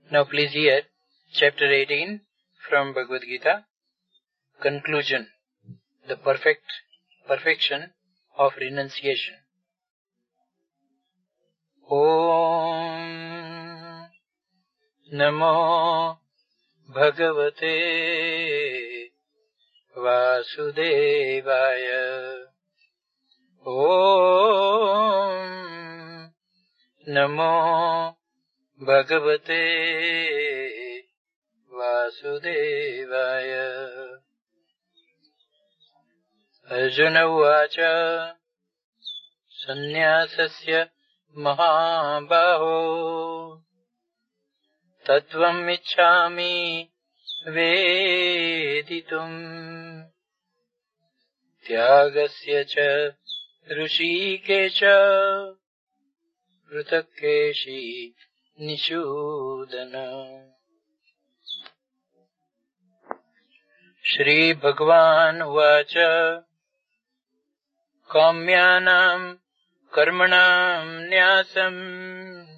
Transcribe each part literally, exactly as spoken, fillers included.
Now please hear chapter eighteen from Bhagavad Gita, conclusion, the perfect perfection of renunciation. Om Namo Bhagavate Vasudevaya. Om Namo Bhagavate Vasudevaya. Arjuna Uvacha Sannyasasya Mahabaho Tattvam Ichchami Veditum Tyagasya cha Rushikesha Prutakeshi Nishudana. Shri Bhagavan Uvacha Kamyanam Karmanam Nyasam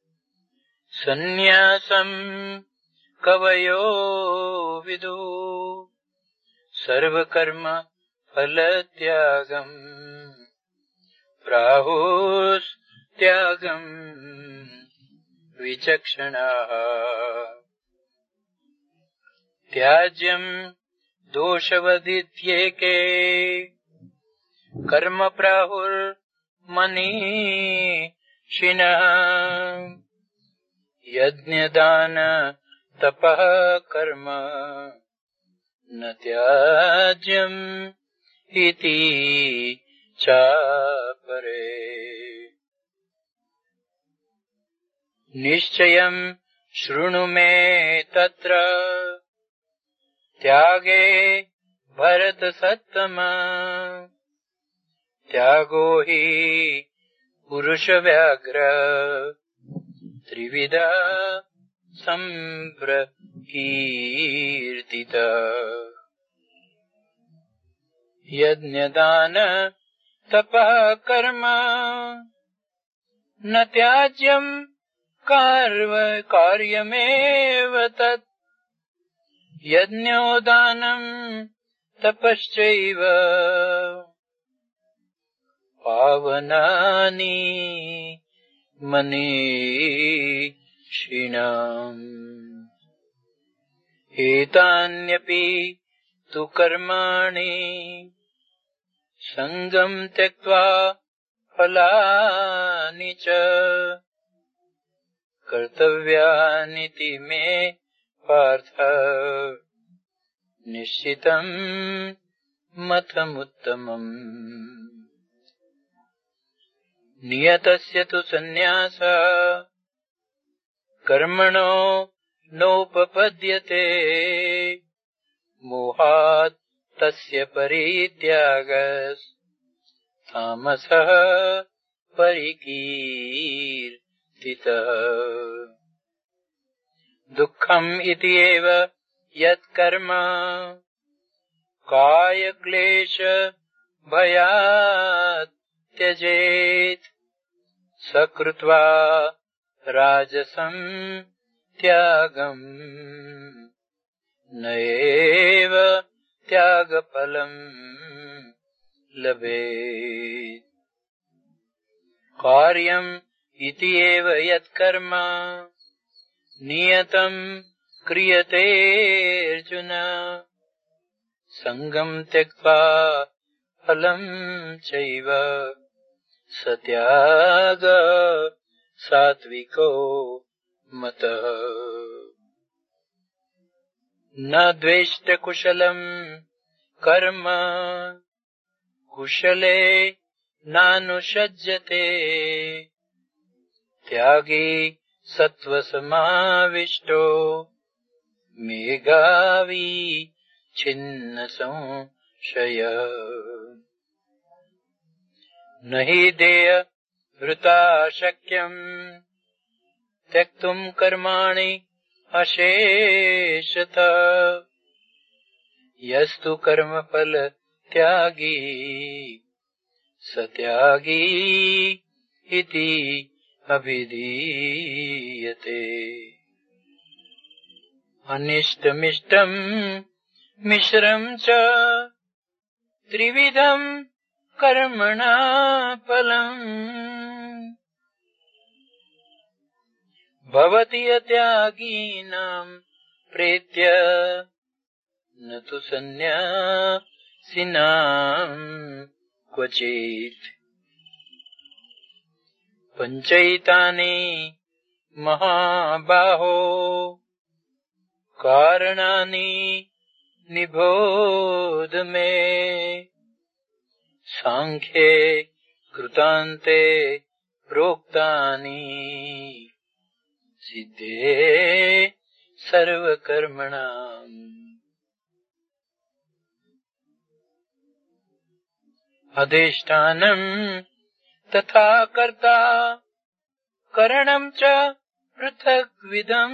Sannyasam Kavayo Vidu Sarva Karma Phalatyagam Prahus Tyagam Vichakshana. Tyajyam Doshavadityeke Karma Prahur Mani Shina. Yajnadana Tapah Karma Natyajyam Iti Chapare. Nishchayam Shrunu me Tatra Tyage Bharata Sattama. Tyago hi Purusha Vyagra Trivida Sambrakirtita. Yajnadana Tapah Karma Natyajyam Karva Karyameva Tat. Yajñodanam Tapaschaiva Pavanani Manishinam. Etanyapi tu karmani Sangam Tyaktva Phalani cha Kartavyaniti me Partha Nishitam Mathamuttamam. Niyatasya tu sannyasa Karmano nopapadyate. Mohat tasya parityagas Tamasah parikirtitah. Dukkham iti eva yat karma Kaya klesha bhayat tyajet. Sakrutva rajasam tyagam Naeva tyagapalam labhet. Karyam iti eva yat karma Niyatam kriyate Arjuna. Sangam tyaktva phalam chaiva Satyaga satviko matah. Na dveshta kushalam karma Kushale nanushajyate. Tyagi Sattva samavishto Meghavi Chinna samshaya. Nahi deya vrita shakyam Tyaktum karmani asheshatha. Yastu karma phala tyagi Satyagi iti abhidhiyate. अनिष्टमिष्टम् मिश्रम् च त्रिविधम् कर्मणा फलम् भवति त्यागीनाम् प्रेत्य न तु सन्न्यासिनाम् क्वचित् पञ्चैतानि महाबाहो कारणानि निबोध मे सांख्ये कृतान्ते प्रोक्तानि सिद्धे सर्वकर्मणाम् अधिष्ठानम् तथा कर्ता करणम् च पृथग्विधम्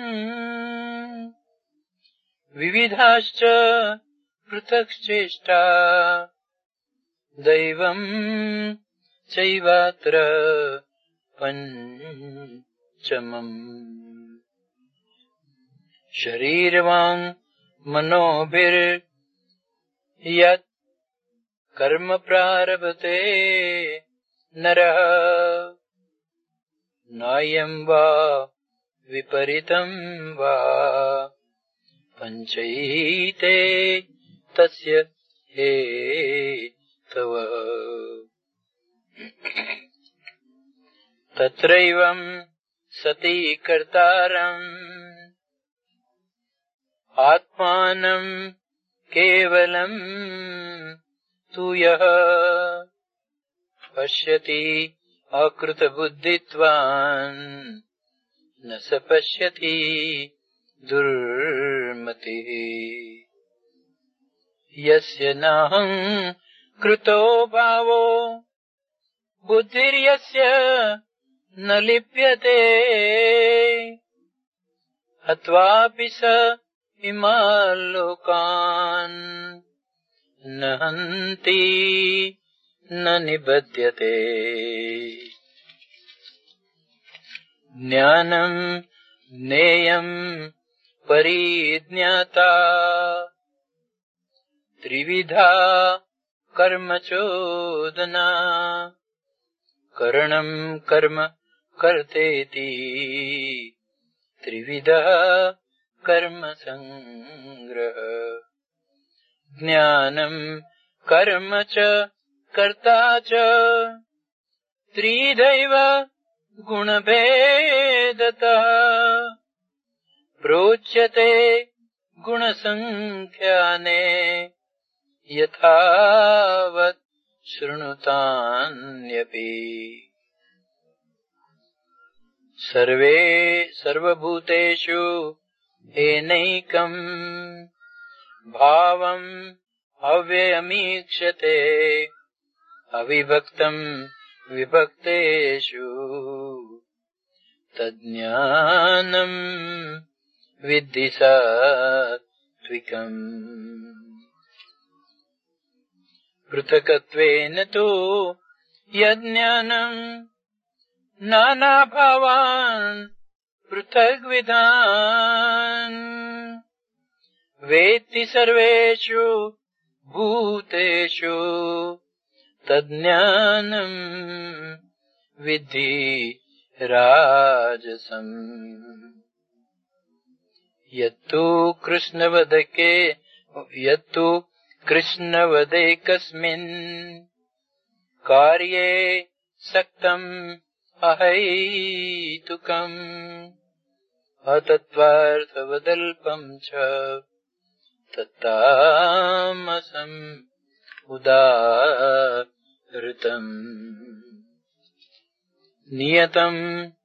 विविधाश्च पृथक्चेष्टा दैवम् चैवात्र पञ्चमम् शरीरवाङ् मनोभिर्यत् कर्म प्रारभते नरः न्यायम् वा विपरीतम् वा पञ्चैते तस्य हेतवः तत्रैवम् सति कर्तारम् आत्मानम् केवलम् तु यः पश्यति अकृतबुद्धित्वान् न स पश्यति दुर्मतिः यस्य नाहं कृतो भावो बुद्धिर्यस्य न लिप्यते हत्वापि स इमान् लोकान् न हन्ति न निबध्यते ज्ञानम् ज्ञेयम् परिज्ञाता त्रिविधा कर्म चोदना करणम् कर्म कर्तेति त्रिविधः कर्म संग्रह ज्ञानम् कर्म च कर्ता च त्रिधैव गुणभेदतः प्रोच्यते गुणसंख्याने यथावत् शृणुतान्यपि सर्वे सर्वभूतेषु एनैकम् भावम् अव्ययमीक्षते अविभक्तम् विभक्तेषु तज्ज्ञानम् विद्धि सात्विकम् पृथक्त्वेन तु यज्ञानम् नानाभावान् पृथग्विधान् वेत्ति सर्वेषु भूतेषु तज्ज्ञानम् विद्धि राजसम् यत्तु कृष्णवदके यत्तु कृष्णवदेकस्मिन् कार्ये सक्तम् अहैतुकम् अतत्त्वार्थवदल्पम् च तत्तामसम् उदाहृतम् नियतम्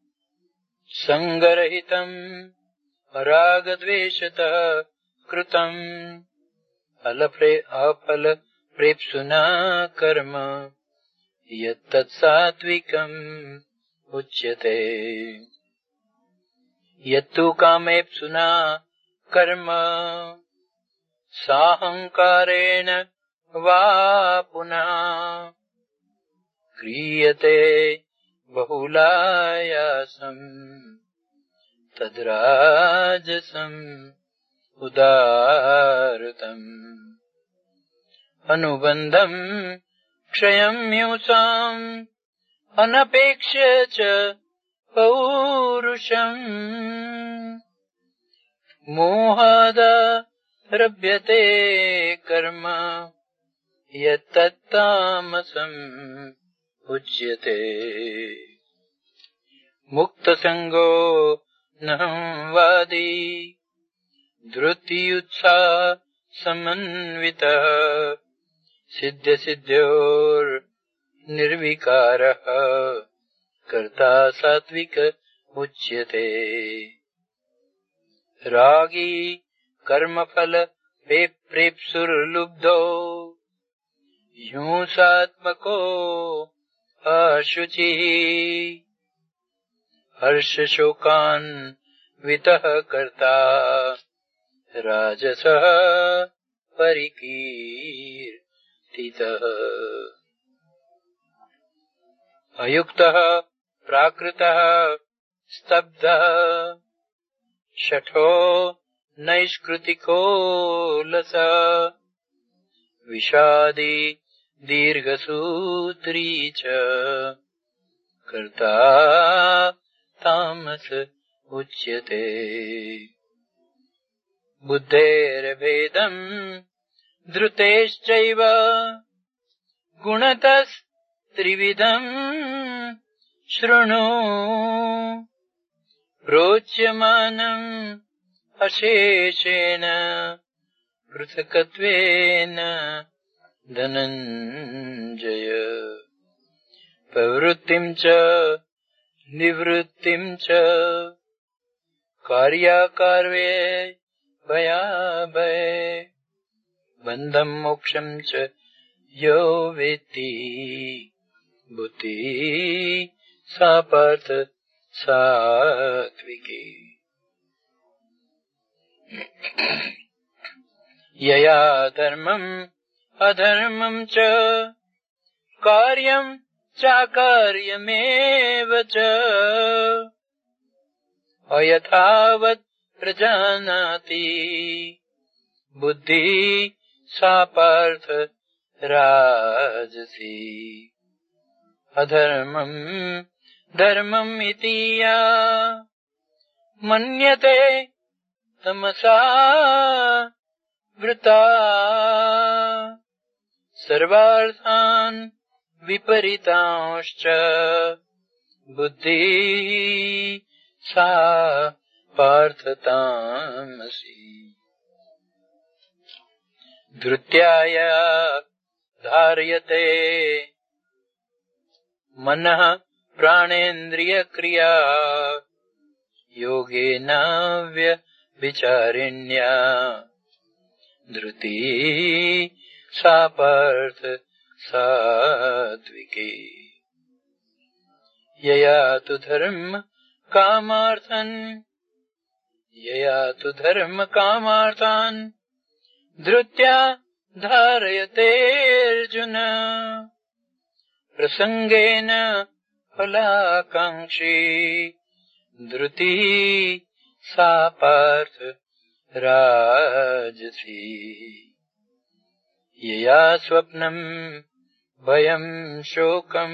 सङ्गरहितम् रागद्वेषतः कृतम् अलप्रे अफलप्रेप्सुना कर्म यत्तत्सात्विकम् उच्यते यत्तु कामेप्सुना कर्म साहंकारेण वा पुनः क्रियते बहुलायासम् तद्राजसम् उदारतम् अनुबन्धम् क्षयम् हिंसाम् अनपेक्ष्य च पौरुषम् मोहादारभ्यते कर्म यत्तत्तामसम् उच्यते मुक्तसंगो नहंवादी धृत्युत्साह समन्वितः सिद्ध सिद्ध्योर् निर्विकारः कर्ता सात्विक उच्यते रागी कर्मफल प्रेप्सुर्लुब्धो हिंसात्मको अशुचिः हर्ष शोकान्वितः कर्ता राजसः परिकीर्तितः अयुक्तः प्राकृतः स्तब्धः शठो नैष्कृतिको लसः विषादी दीर्घसूत्री च कर्ता तामस उच्यते बुद्धेर्भेदम् धृतेश्चैव गुणतस्त्रिविधम् शृणु प्रोच्यमानम् अशेषेण पृथक्त्वेन धनञ्जय प्रवृत्तिम् च निवृत्तिम् च कार्याकार्ये भयाभये बन्धम् मोक्षम् च यो वेत्ति बुद्धिः सा पार्थ सात्विकी यया धर्मम् अधर्मम् च कार्यम् चाकार्यमेव च अयथावत् प्रजानाति बुद्धिः सा पार्थ राजसी अधर्मम् धर्मम् इति या मन्यते तमसा वृता सर्वार्थान् विपरीतांश्च बुद्धिः सा पार्थ तामसी धृत्याया धार्यते मनः प्राणेन्द्रियक्रिया योगेन व्यभिचारिण्या धृतिः सा पार्थ सात्विकी यया तु धर्म कामार्थन् यया तु धर्म कामार्थान् धृत्या धारयते अर्जुन प्रसंगेन फलाकांक्षी धृतिः सा पार्थ राजसी यया स्वप्नम् भयम् शोकम्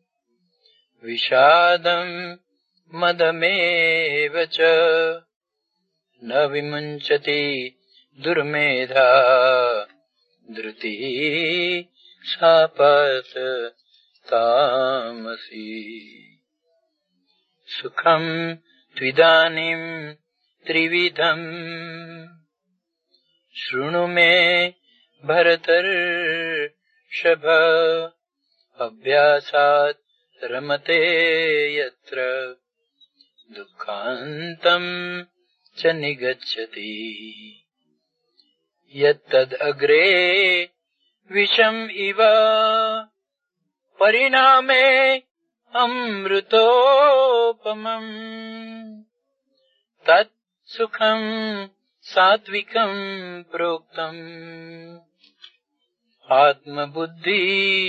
विषादम् मदमेव च न विमुञ्चति दुर्मेधा धृतिः सा पार्थ तामसी सुखम् त्विदानीम् त्रिविधम् शृणु मे भरतर्षभ अभ्यासात् रमते यत्र दुःखान्तम् च निगच्छति यत्तदग्रे विषम् इव परिणामे अमृतोपमम् तत् सुखम् सात्विकम् प्रोक्तम् आत्मबुद्धि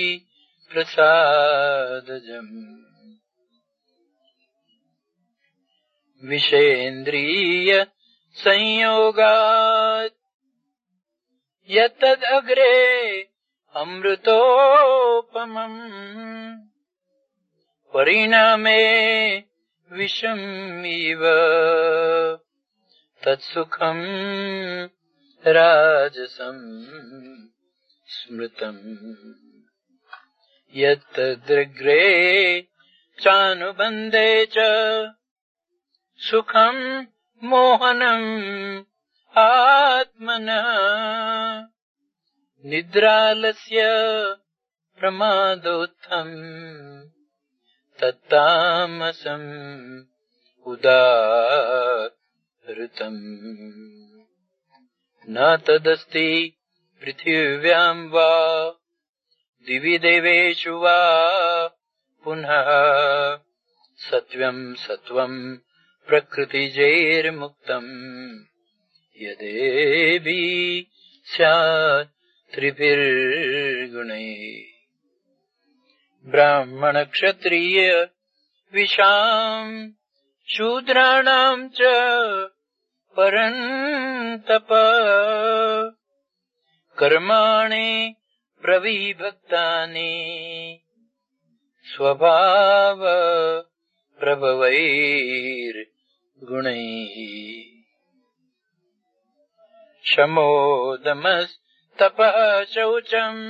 प्रसादजम् विषयेन्द्रिय संयोगात् यत्तदग्रे अमृतोपमम् परिणामे विषम् इव तत्सुखम् राजसम् स्मृतम् यत्तदग्रे चानुबन्धे च सुखम् मोहनम् आत्मनः निद्रालस्य प्रमादोत्थम् तत्तामसम् उदाहृतम् न तदस्ति पृथिव्याम् वा दिवि देवेषु वा पुनः सत्वम् सत्वम् प्रकृतिजैर्मुक्तम् यदेवि स्यात् त्रिभिर्गुणैः ब्राह्मण क्षत्रिय विशाम् शूद्राणाम् च परन्तप कर्माणि प्रविभक्तानि स्वभाव प्रभवैर्गुणैः शमोदमस्तपः शौचम्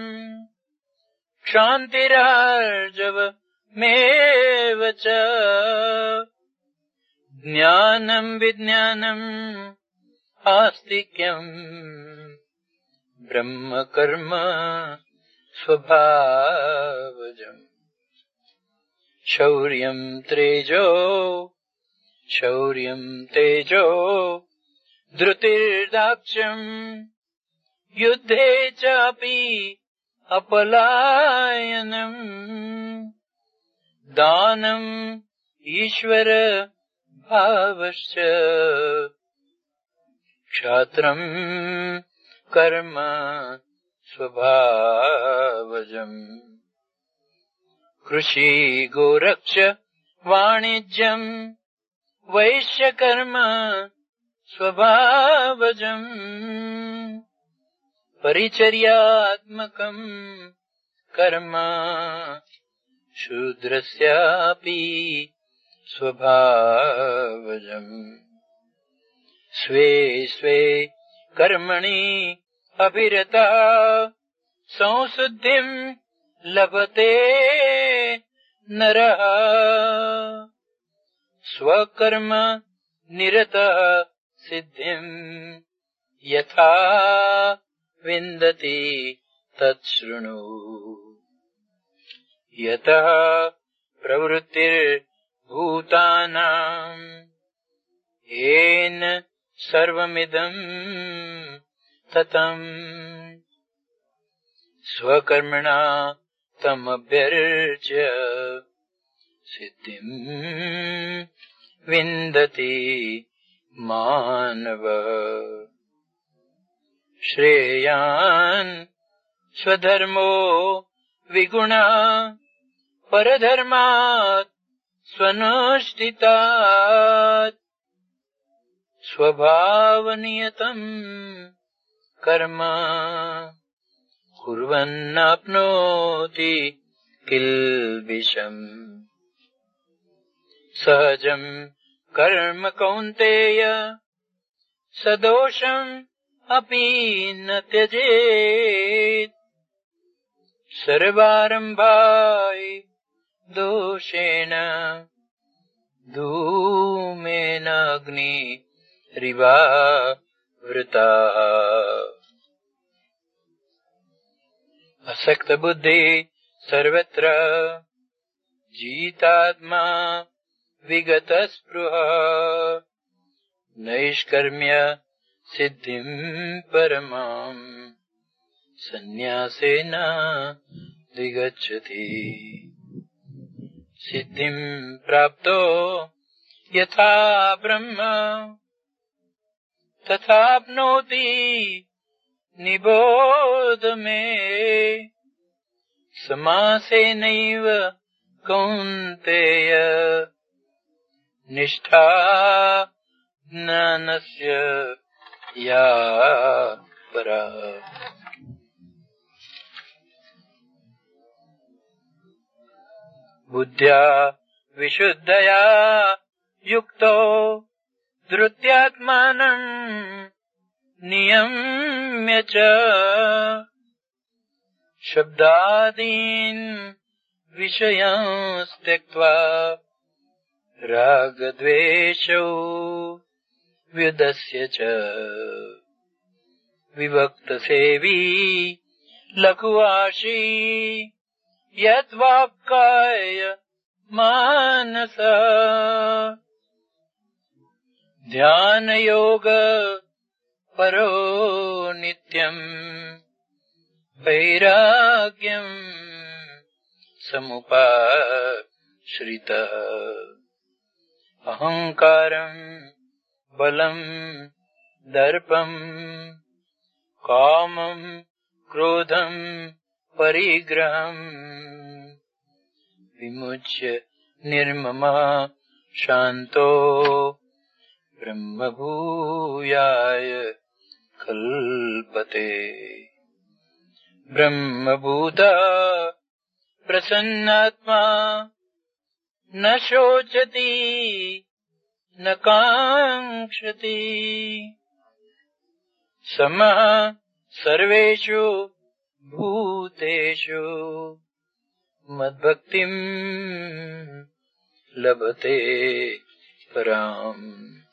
क्षान्तिरार्जवमेव च ज्ञानम् विज्ञानम् आस्तिक्यम् ब्रह्म कर्म स्वभावजम् शौर्यम् तेजो शौर्यम् तेजो धृतिर्दाक्ष्यम् युद्धे चापि अपलायनम् दानम् ईश्वर भावश्च क्षात्रम् कर्म स्वभावजम् कृषि गोरक्ष वाणिज्यम् वैश्यकर्म स्वभावजम् परिचर्यात्मकम् कर्म शूद्रस्यापि स्वभावजम् स्वे स्वे कर्मणि अभिरता संशुद्धिम् लभते नरः स्वकर्म निरतः सिद्धिम् यथा विन्दति तच्छृणु यतः प्रवृत्तिर्भूतानाम् येन सर्वमिदम् ततम् स्वकर्मणा तमभ्यर्च्य सिद्धिम् विन्दति मानवः श्रेयान् स्वधर्मो विगुणः परधर्मात् स्वनुष्ठितात् स्वभावनियतम् कर्म कुर्वन्नाप्नोति किल्बिषम् सहजम् कर्म कौन्तेय सदोषम् अपि न त्यजेत् सर्वारम्भाय दोषेण धूमेन अग्निरिवावृताः असक्त बुद्धि सर्वत्र जितात्मा विगत स्पृहा नैष्कर्म्य सिद्धिम् परमाम् सन्न्यासेन विगच्छति सिद्धिम् प्राप्तो यथा ब्रह्म तथाप्नोति निबोध मे समासेनैव कौन्तेय निष्ठा ज्ञानस्य या परा। बुद्ध्या विशुद्धया युक्तो धृत्यात्मानं नियम्य च शब्दादीन् विषयांस् त्यक्त्वा रागद्वेषौ व्युदस्य च विभक्तसेवी लघुवाशी यद्वाक्काय मानस ध्यानयोग परो नित्यम् वैराग्यम् समुपाश्रितः अहङ्कारम् बलम् दर्पम् कामम् क्रोधम् परिग्रहम् विमुच्य निर्ममः शान्तो ब्रह्मभूयाय कल्पते। ब्रह्मभूतः प्रसन्नात्मा न शोचति न काङ्क्षति समः सर्वेषु भूतेषु मद्भक्तिम् लभते पराम्।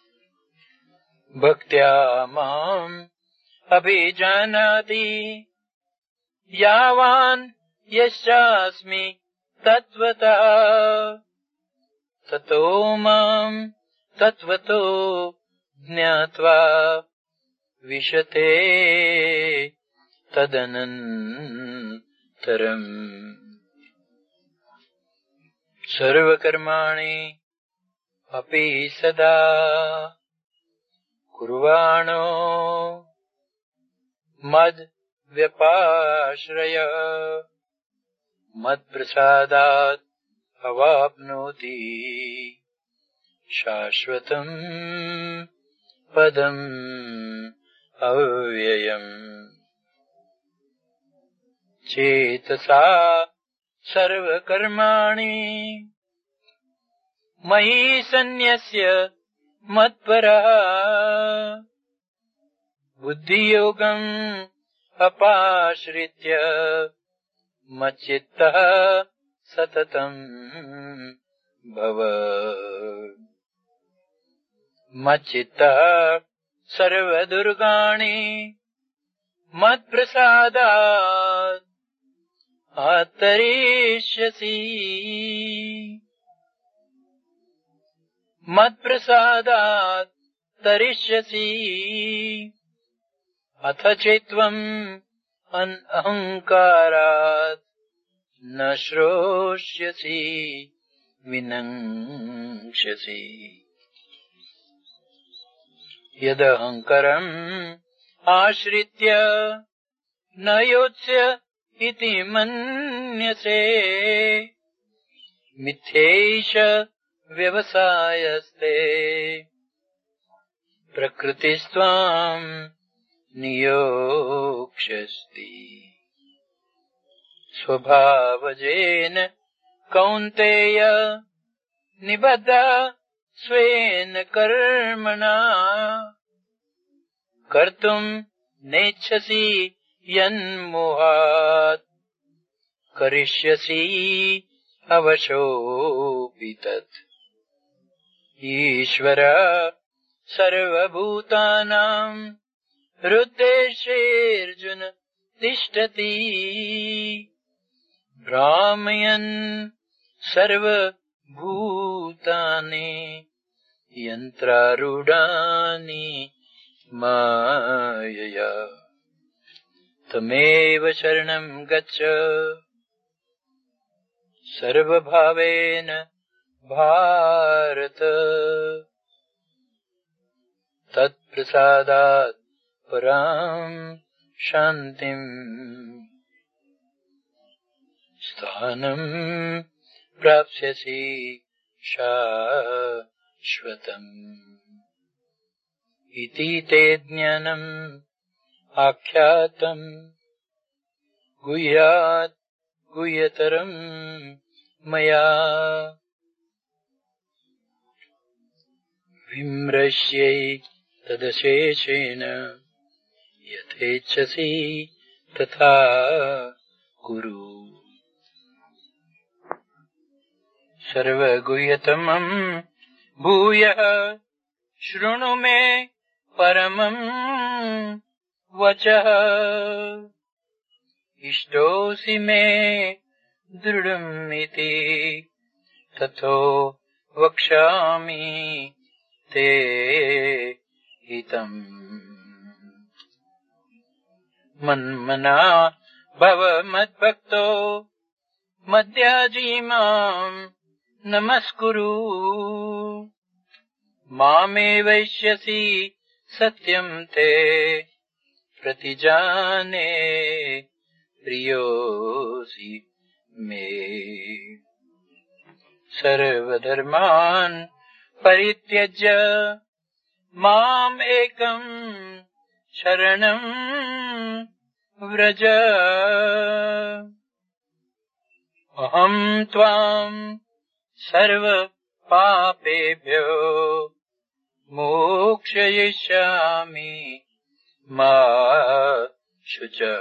भक्त्या माम् अभिजानाति यावान् यश्चास्मि तत्त्वतः ततो माम् तत्त्वतो ज्ञात्वा विशते तदनन्तरम्। सर्वकर्माणि अपि सदा कुर्वाणो मद्व्यपाश्रय मत्प्रसादात् अवाप्नोति शाश्वतम् पदम् अव्ययम्। चेतसा सर्वकर्माणि मयि सन्न्यस्य मत्परः बुद्धियोगम् अपाश्रित्य मच्चित्तः सततम् भव। मच्चित्तः सर्वदुर्गाणि मत्प्रसादात् आतरिष्यसि। मत्प्रसादात् तरिष्यसि अथ चेत्त्वम् अहङ्कारात् न श्रोष्यसि विनङ्क्ष्यसि। यदहङ्कारम् आश्रित्य न योत्स्य इति मन्यसे मिथ्यैष व्यवसायस्ते प्रकृतिस्त्वाम् नियोक्ष्यस्ति। स्वभावजेन कौन्तेय निबद्धः स्वेन कर्मणा कर्तुम् नेच्छसि यन्मोहात् करिष्यसि अवशोऽपि तत्। ईश्वरः सर्वभूतानां हृद्देशेऽर्जुन तिष्ठति भ्रामयन् सर्वभूतानि यन्त्रारूढानि मायया। तमेव शरणं गच्छ सर्वभावेन भारत। तत्प्रसादात् परां शान्तिम् स्थानं प्राप्स्यसि शाश्वतम्। इति ते ज्ञानम् आख्यातम् गुह्यात् गुह्यतरम् मया विम्रश्यै तदशेषेण यथेच्छसि तथा कुरु। सर्वगुह्यतमम् भूयः शृणु मे परमम् वचः। इष्टोऽसि मे दृढम् इति ततो वक्ष्यामि ते हितम्। मन्मना भव मद्भक्तो मद्याजी माम् नमस्कुरु। मामे वैष्यसि सत्यम् ते प्रतिजाने प्रियोऽसि मे। सर्वधर्मान् परित्यज्य माम् एकम् शरणम् व्रज। अहम् त्वाम् सर्व पापेभ्यो मोक्षयिष्यामि मा शुचः।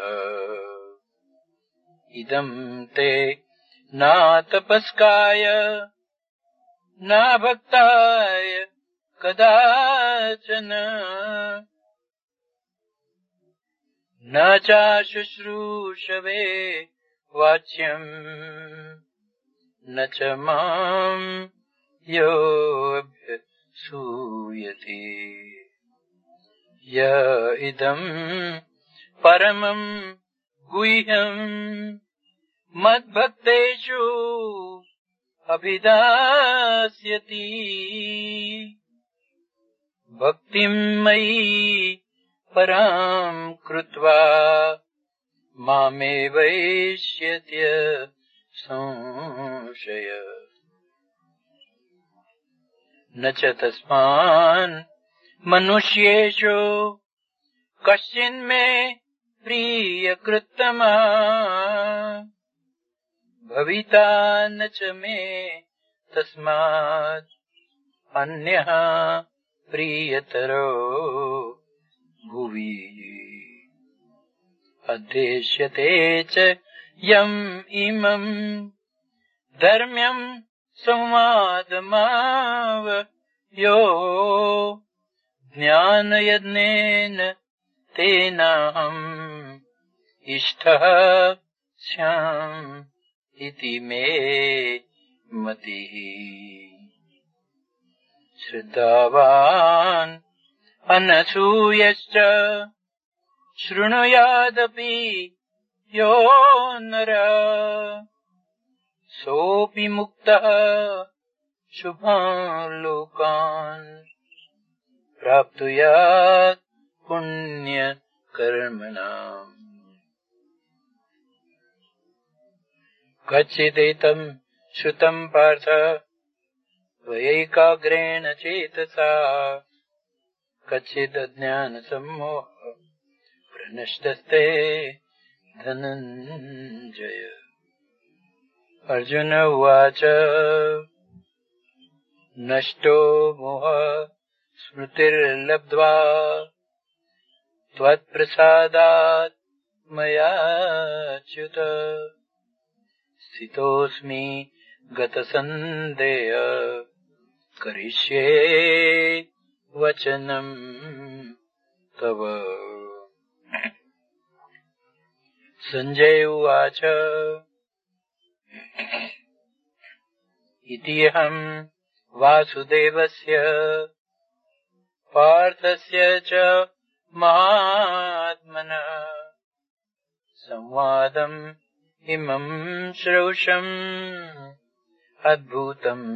इदम् ते न तपस्काय न भक्ताय कदाचन न च शुश्रूषवे वाच्यम् न च माम् योऽभ्यसूयते। य इदम् परमम् गुह्यम् मद्भक्तेषु अभिधास्यति। भक्तिम् मयि पराम् कृत्वा मामे वैष्यत्य संशय। न च तस्मान् मनुष्येषु कश्चिन्मे प्रियकृत्तमः भविता न च मे तस्मात् अन्यः प्रियतरो भुवि। अद्देश्यते च यम् इमम् धर्म्यम् संवादमावयो ज्ञानयज्ञेन तेनाहम् इष्टः स्याम् इति मे मतिः। श्रद्धावान् अनसूयश्च शृणुयादपि यो नरः सोऽपि मुक्तः शुभान् लोकान् प्राप्नुयात् पुण्यकर्मणाम्। कच्चिदेतम् श्रुतम् पार्थ त्वयैकाग्रेण चेतसा कच्चिदज्ञानसम्मोह प्रनष्टस्ते धनञ्जय। अर्जुन उवाच नष्टो मोहः स्मृतिर्लब्ध्वा त्वत्प्रसादात् मयाच्युत स्थितोऽस्मि गतसन्देह करिष्ये वचनम् तव। संजय उवाच इत्यहम् वासुदेवस्य पार्थस्य च महात्मनः संवादम् इमम् श्रौषम् अद्भुतम्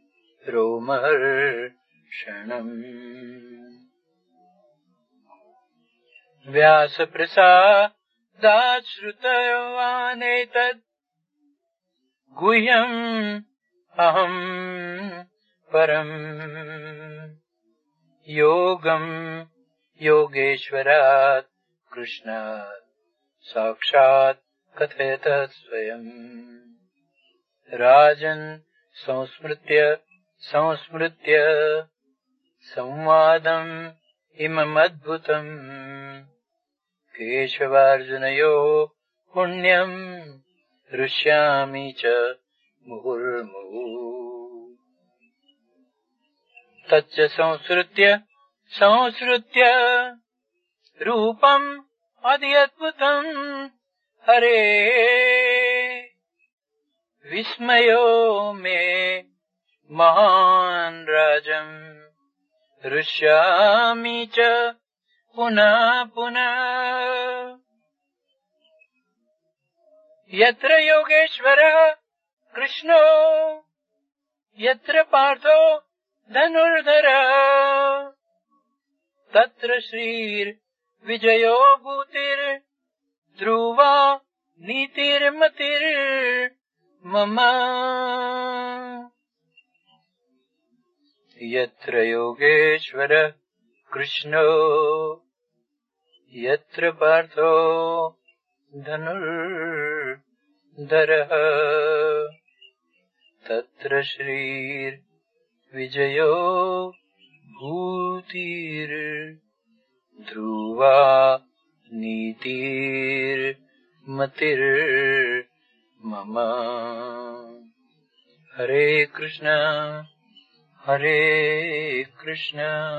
रोमहर्षणम्। व्यासप्रसादात् श्रुतवानेतत् गुह्यम् अहम् परम् योगम योगेश्वरात् कृष्णात् साक्षात् कथयतः स्वयं। राजन् संस्मृत्य संस्मृत्य संवादम् इममद्भुतम् केशवार्जुनयोः पुण्यम् हृष्यामि च मुहुर्मुहुः। तच्च संसृत्य संसृत्य रूपम् अत्यद्भुतम् हरे विस्मयो मे महान् राजम् हृष्यामि च पुनः पुनः। यत्र योगेश्वरः कृष्णो यत्र पार्थो धनुर्धरः तत्र श्रीर्विजयो भूतिर्ध्रुवा नीतिर्मतिर्मम। यत्र योगेश्वरः कृष्णो यत्र पार्थो धनुर्धरः तत्र श्रीर्विजयो भूतिर्ध्रुवा नीतिर्मतिर्मम। हरे कृष्ण हरे कृष्ण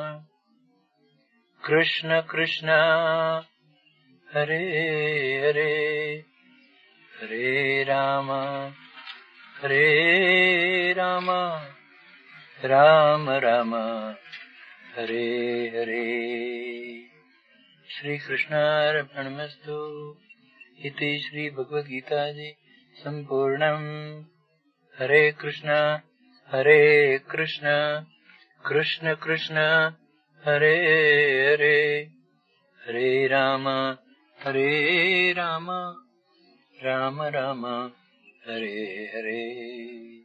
कृष्ण कृष्ण हरे हरे हरे राम हरे राम राम राम हरे हरे। श्री कृष्णार्पणमस्तु। इति श्री भगवद गीता जी संपूर्णम्। हरे कृष्ण हरे कृष्ण कृष्ण कृष्ण हरे हरे हरे राम हरे राम राम राम हरे हरे।